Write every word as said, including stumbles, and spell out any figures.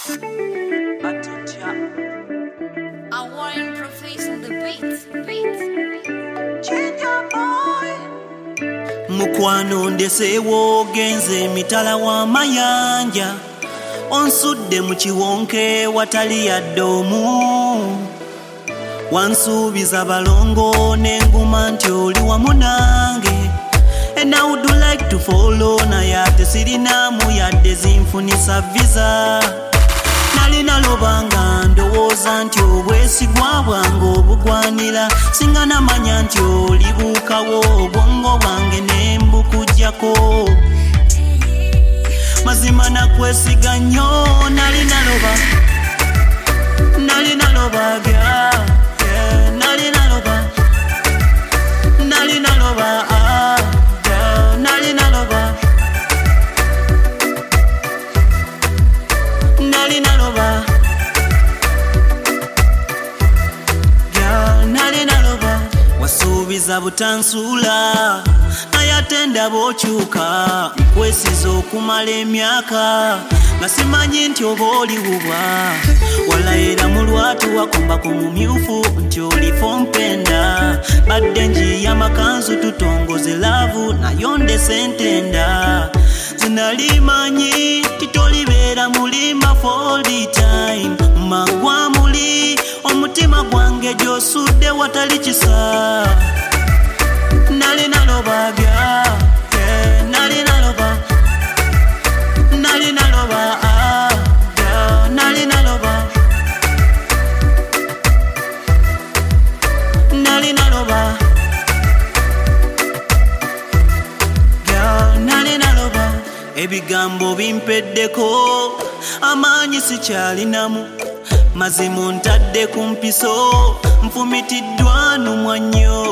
I want profess on the beat, beat. Mukwano ndeseewo genze mitala wa mayanja onsudde mu kiwonke watali yadde omu wansuubiza balongo n'enguma nti oli wamu nange and I would like to follow naye ate sirinaamu yadde zinfunisa visa nalina lobanga ndowooza nti obwesigwa bwange obugwanira singa namanya nti olibuukawo obwongo bwange ne mbukujjako mazima nakwesiga nnyo nalina loba nalina loba bya yeah, nalina loba nalina loba ah, yeah, nalina loba nalina loba yeah, nalina loba wasuubiza butansuula naye ate ndaba okyuka nkwesiza okumala emyaka nga simanyi nti oba oliwubwa walayira mu lwatu wakombako mu myufu nti olifo mpenda badde njiya makanzu tutongoze laavu nayo ndese ntenda sinalimanyi titolibeera mulimba for the time magwa muli omutima gwange gyosudde watali kisa nalina loba bya yeah, nalina loba nalina loba ah, yeah, nalina loba nalina loba yeah, nalina loba ebigambo bimpeddeko amaanyi sikyalinamu mazimu ntadde ku mpiso nfumitiddwa n'omwannyo